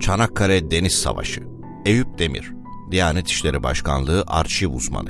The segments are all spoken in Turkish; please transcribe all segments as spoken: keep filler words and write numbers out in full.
Çanakkale Deniz Savaşı. Eyüp Demir, Diyanet İşleri Başkanlığı Arşiv Uzmanı.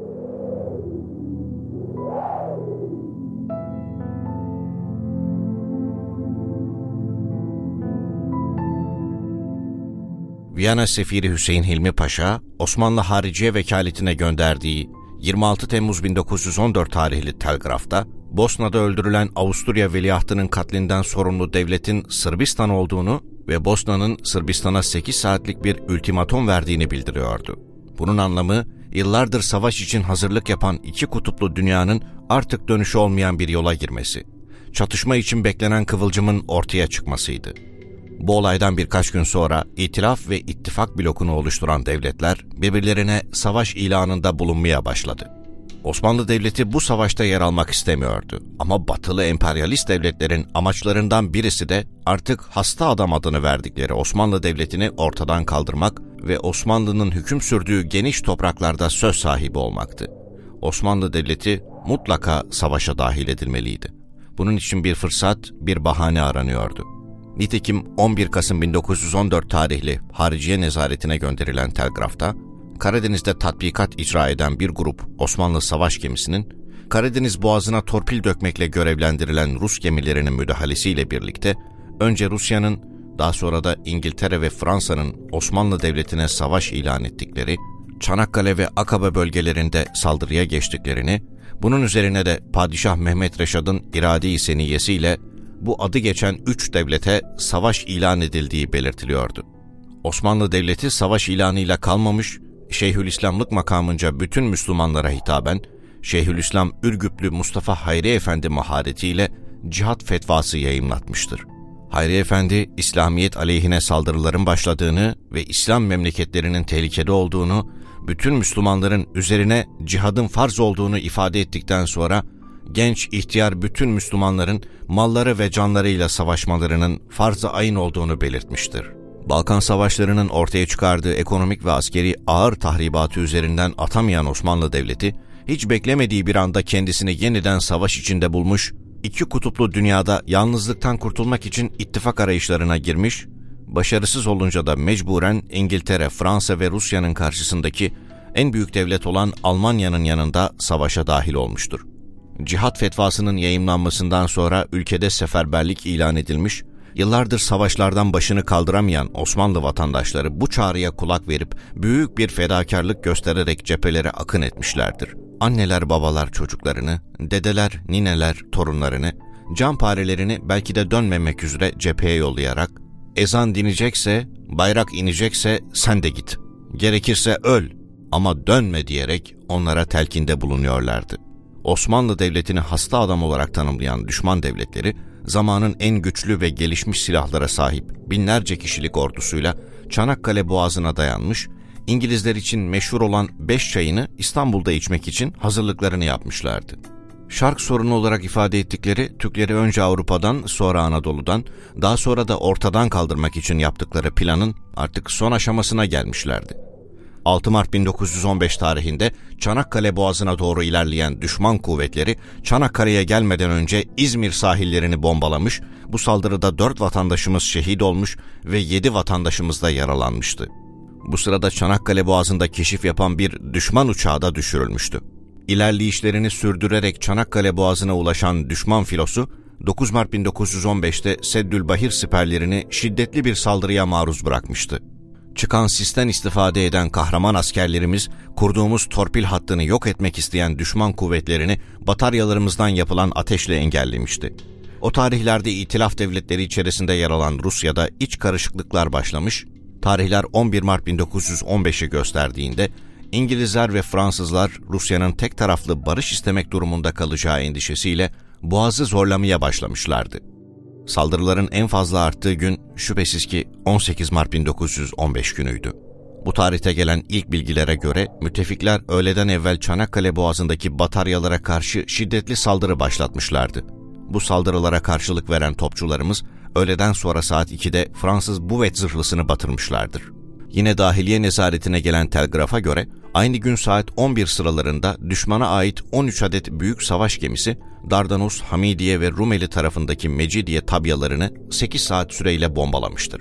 Viyana Sefiri Hüseyin Hilmi Paşa, Osmanlı Hariciye Vekaletine gönderdiği yirmi altı Temmuz bin dokuz yüz on dört tarihli telgrafta, Bosna'da öldürülen Avusturya veliahtının katlinden sorumlu devletin Sırbistan olduğunu ve Bosna'nın Sırbistan'a sekiz saatlik bir ultimatum verdiğini bildiriyordu. Bunun anlamı, yıllardır savaş için hazırlık yapan iki kutuplu dünyanın artık dönüşü olmayan bir yola girmesi, çatışma için beklenen kıvılcımın ortaya çıkmasıydı. Bu olaydan birkaç gün sonra İtilaf ve İttifak blokunu oluşturan devletler birbirlerine savaş ilanında bulunmaya başladı. Osmanlı Devleti bu savaşta yer almak istemiyordu ama batılı emperyalist devletlerin amaçlarından birisi de artık hasta adam adını verdikleri Osmanlı Devleti'ni ortadan kaldırmak ve Osmanlı'nın hüküm sürdüğü geniş topraklarda söz sahibi olmaktı. Osmanlı Devleti mutlaka savaşa dahil edilmeliydi. Bunun için bir fırsat, bir bahane aranıyordu. Nitekim on bir Kasım bin dokuz yüz on dört tarihli Hariciye Nezaretine gönderilen telgrafta, Karadeniz'de tatbikat icra eden bir grup Osmanlı savaş gemisinin, Karadeniz Boğazı'na torpil dökmekle görevlendirilen Rus gemilerinin müdahalesiyle birlikte, önce Rusya'nın, daha sonra da İngiltere ve Fransa'nın Osmanlı Devleti'ne savaş ilan ettikleri, Çanakkale ve Akaba bölgelerinde saldırıya geçtiklerini, bunun üzerine de Padişah Mehmet Reşad'ın irade-i seniyesiyle bu adı geçen üç devlete savaş ilan edildiği belirtiliyordu. Osmanlı Devleti savaş ilanıyla kalmamış, Şeyhülislamlık makamınca bütün Müslümanlara hitaben, Şeyhülislam Ürgüplü Mustafa Hayri Efendi maharetiyle cihat fetvası yayımlatmıştır. Hayri Efendi, İslamiyet aleyhine saldırıların başladığını ve İslam memleketlerinin tehlikede olduğunu, bütün Müslümanların üzerine cihadın farz olduğunu ifade ettikten sonra, genç, ihtiyar bütün Müslümanların malları ve canlarıyla savaşmalarının farz-ı ayın olduğunu belirtmiştir. Balkan Savaşları'nın ortaya çıkardığı ekonomik ve askeri ağır tahribatı üzerinden atamayan Osmanlı Devleti, hiç beklemediği bir anda kendisini yeniden savaş içinde bulmuş, iki kutuplu dünyada yalnızlıktan kurtulmak için ittifak arayışlarına girmiş, başarısız olunca da mecburen İngiltere, Fransa ve Rusya'nın karşısındaki en büyük devlet olan Almanya'nın yanında savaşa dahil olmuştur. Cihat fetvasının yayımlanmasından sonra ülkede seferberlik ilan edilmiş, yıllardır savaşlardan başını kaldıramayan Osmanlı vatandaşları bu çağrıya kulak verip büyük bir fedakarlık göstererek cephelere akın etmişlerdir. Anneler babalar çocuklarını, dedeler nineler torunlarını, canparelerini belki de dönmemek üzere cepheye yollayarak, ezan dinecekse, bayrak inecekse sen de git, gerekirse öl ama dönme diyerek onlara telkinde bulunuyorlardı. Osmanlı Devleti'ni hasta adam olarak tanımlayan düşman devletleri, zamanın en güçlü ve gelişmiş silahlara sahip binlerce kişilik ordusuyla Çanakkale Boğazı'na dayanmış, İngilizler için meşhur olan beş çayını İstanbul'da içmek için hazırlıklarını yapmışlardı. Şark sorunu olarak ifade ettikleri Türkleri önce Avrupa'dan, sonra Anadolu'dan, daha sonra da ortadan kaldırmak için yaptıkları planın artık son aşamasına gelmişlerdi. altı Mart bin dokuz yüz on beş tarihinde Çanakkale Boğazı'na doğru ilerleyen düşman kuvvetleri Çanakkale'ye gelmeden önce İzmir sahillerini bombalamış, bu saldırıda dört vatandaşımız şehit olmuş ve yedi vatandaşımız da yaralanmıştı. Bu sırada Çanakkale Boğazı'nda keşif yapan bir düşman uçağı da düşürülmüştü. İlerleyişlerini sürdürerek Çanakkale Boğazı'na ulaşan düşman filosu, dokuz Mart bin dokuz yüz on beşte Seddülbahir siperlerini şiddetli bir saldırıya maruz bırakmıştı. Çıkan sisten istifade eden kahraman askerlerimiz, kurduğumuz torpil hattını yok etmek isteyen düşman kuvvetlerini bataryalarımızdan yapılan ateşle engellemişti. O tarihlerde İtilaf devletleri içerisinde yer alan Rusya'da iç karışıklıklar başlamış, tarihler on bir Mart bin dokuz yüz on beşi gösterdiğinde, İngilizler ve Fransızlar Rusya'nın tek taraflı barış istemek durumunda kalacağı endişesiyle Boğaz'ı zorlamaya başlamışlardı. Saldırıların en fazla arttığı gün şüphesiz ki on sekiz Mart bin dokuz yüz on beş günüydü. Bu tarihte gelen ilk bilgilere göre müttefikler öğleden evvel Çanakkale Boğazı'ndaki bataryalara karşı şiddetli saldırı başlatmışlardı. Bu saldırılara karşılık veren topçularımız öğleden sonra saat ikide Fransız buvet zırhlısını batırmışlardır. Yine Dahiliye Nezaretine gelen telgrafa göre aynı gün saat on bir sıralarında düşmana ait on üç adet büyük savaş gemisi Dardanus, Hamidiye ve Rumeli tarafındaki Mecidiye tabyalarını sekiz saat süreyle bombalamıştır.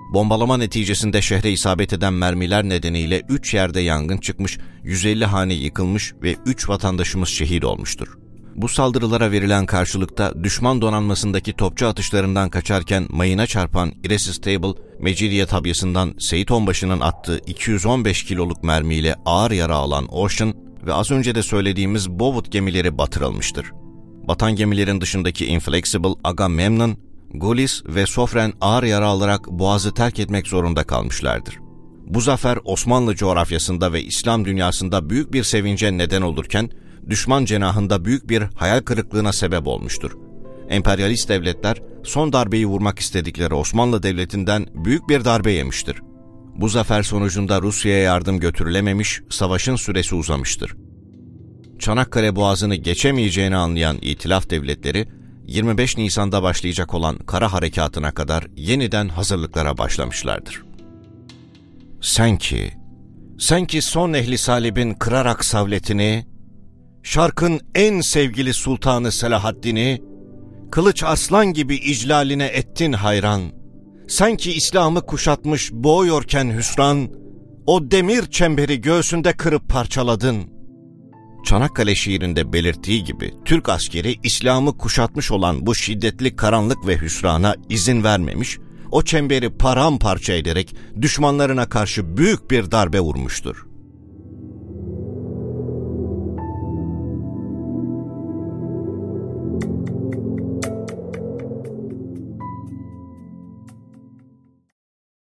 Bombalama neticesinde şehre isabet eden mermiler nedeniyle üç yerde yangın çıkmış, yüz elli hane yıkılmış ve üç vatandaşımız şehit olmuştur. Bu saldırılara verilen karşılıkta düşman donanmasındaki topçu atışlarından kaçarken mayına çarpan Irresistible, Mecidiye tabyasından Seyit Onbaşı'nın attığı iki yüz on beş kiloluk mermiyle ağır yara alan Ocean ve az önce de söylediğimiz Bowood gemileri batırılmıştır. Batan gemilerin dışındaki Inflexible, Agamemnon, Gulis ve Sofren ağır yara alarak boğazı terk etmek zorunda kalmışlardır. Bu zafer Osmanlı coğrafyasında ve İslam dünyasında büyük bir sevince neden olurken, düşman cenahında büyük bir hayal kırıklığına sebep olmuştur. Emperyalist devletler son darbeyi vurmak istedikleri Osmanlı Devleti'nden büyük bir darbe yemiştir. Bu zafer sonucunda Rusya'ya yardım götürülememiş, savaşın süresi uzamıştır. Çanakkale Boğazı'nı geçemeyeceğini anlayan İtilaf devletleri, yirmi beş Nisan'da başlayacak olan kara harekatına kadar yeniden hazırlıklara başlamışlardır. Sen ki, sen ki son ehli salibin kırarak savletini, Şark'ın en sevgili sultanı Selahaddin'i, kılıç aslan gibi iclaline ettin hayran. Sen ki İslam'ı kuşatmış boğuyorken hüsran, o demir çemberi göğsünde kırıp parçaladın. Çanakkale şiirinde belirttiği gibi Türk askeri İslam'ı kuşatmış olan bu şiddetli karanlık ve hüsrana izin vermemiş, o çemberi paramparça ederek düşmanlarına karşı büyük bir darbe vurmuştur.